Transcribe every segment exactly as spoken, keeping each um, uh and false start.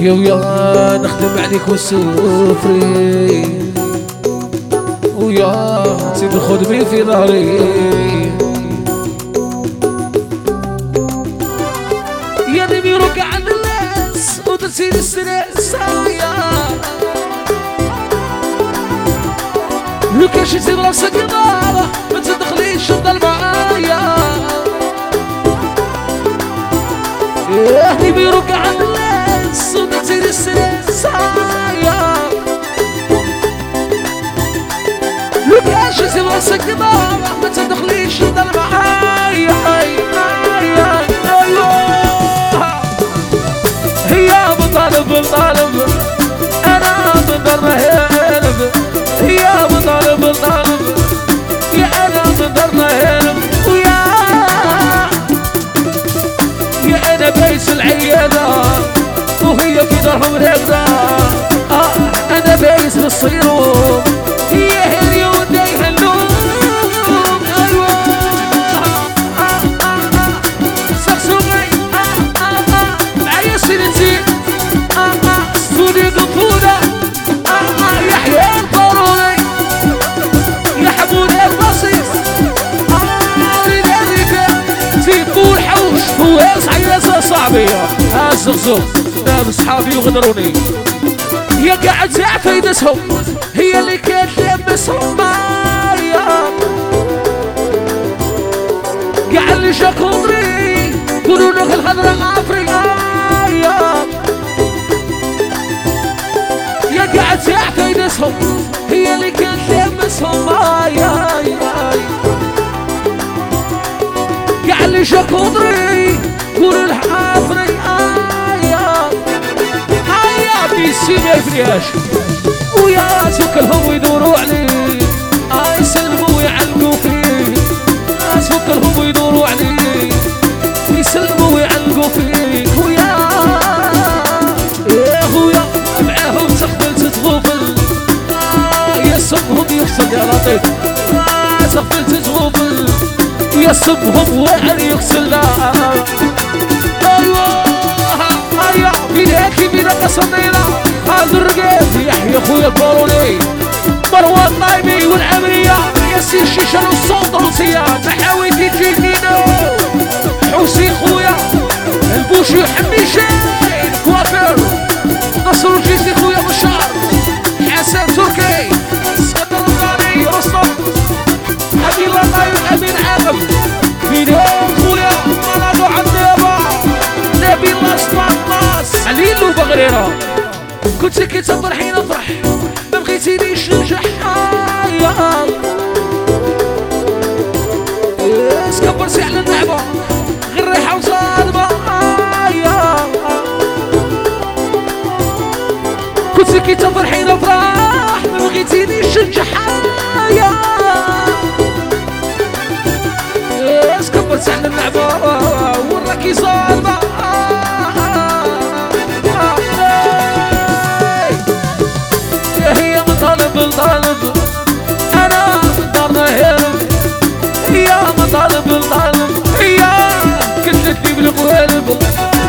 ويا ويا نخدم عليك والسفري ويا تسيب الخدمي في ظهري يا نبي ركع عن الناس وتسير السناس لو كان شي تسيب راسك يضارة ما تدخليش تضل معايا يا نبي ركع عن الناس وتسير السناس لو كان شي تسيب راسك يضارة ما تدخليش تضل معايا هي بطالب بطالب انا بضرنا هرب هي بطالب بطالب يا انا بضرنا هرب ويا يا انا بايس العيادة وهي في دارهم رقدة اه انا بايس بالصيروم هي هري وديها اللوم ايوه سخسومي معايا سيرتي استوديو طفولة يحيى القاروني يا حمود البصيص اريد الرفاق تيبو الحوش هو صعيدة صعبية ها الزغزوغ نام صحابي وغدروني يا قاعد ساعة فايدتهم هي اللي كانت لابسهم معايا قاعد لي شاك خضري قولوا لك الخضرة افريقيا يا قاعد ساعة فايدتهم هي اللي كانت لابسهم معايا قاعد لي شاك خضري قولوا لها افريقيا بيسي ما يفرياش ويا توكلهم ويدوروا عليه اي يسلموا ويعلقوا فيه توكلهم ويدوروا عليه يسلموا ويعلقوا فيه ويا يا خويا معاهم تخبلت تغفل يا سبهم يغسل يا لطيف تخبلت تغفل يا سبهم وعن يغسل ايوه ايوه بيداكي بيدا قصدينا هذا الرقيب يحيى خويا الباروني مروان طايبي والعمرية ياسين الشيشة والصوت روسية محاويتي تجينينو حوسي خويا البوشي حميشين كوافير نصر الجيسي خويا بشار حسن تركي صدر الغالي رستم أبي الله طايب أمين عاقب بيداك خويا مرادو عالنيابة نبي الله سبعطاس عليل وبغريرة كنت سكت فرحين افرح ما بغيتينيش ننجح سكبرتي على اللعبة غير ريحة وصادمة كنت سكت فرحين افرح ما بغيتينيش ننجح سكبرتي على اللعبة وراكي صادمة طالب انا دارنا هرب يا مطالب الطالب يا كلتني بالقوالب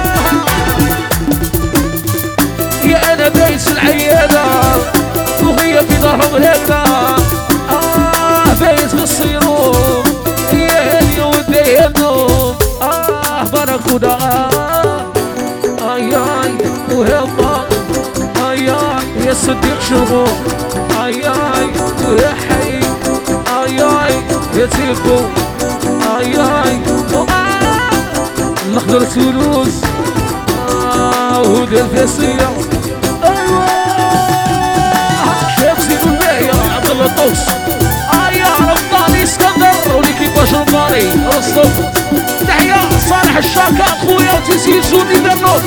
يا انا بايس العيادة وهي في دارهم الهكذا اه بايس بالصيروم يا هدي ودي النوم اه بركودا اي اي وهبا اي اي يا صديق شغوف اي اي يا حي اي اي يا تيبو اي اي الاخضر سولوس وهدى الفاسية ايوه شاف زيد الناية عبد الله الطوس اي رمضاني اسكندر وليكيباج رمضاني رستم تحية صالح الشاكا خويا وتيسير سوني بنوت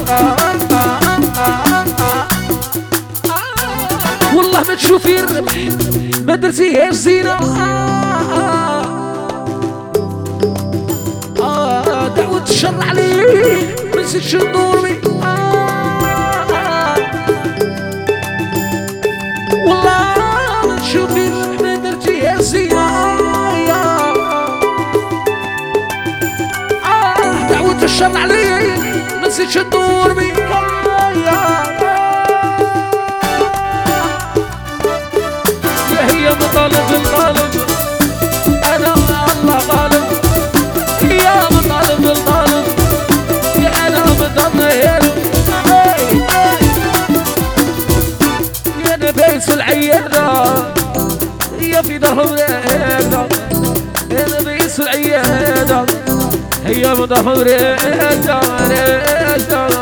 والله ما تشوفي الربح ما درتيهاش زينة آه دعوة الشر عليك ما نسيتش ندوري والله ما تشوفي الربح ما درتيهاش زينة آه دعوة الشر عليك ما نسيتش ندور بيك يا نبيس العيادة هي مضحورة ريشة ريشة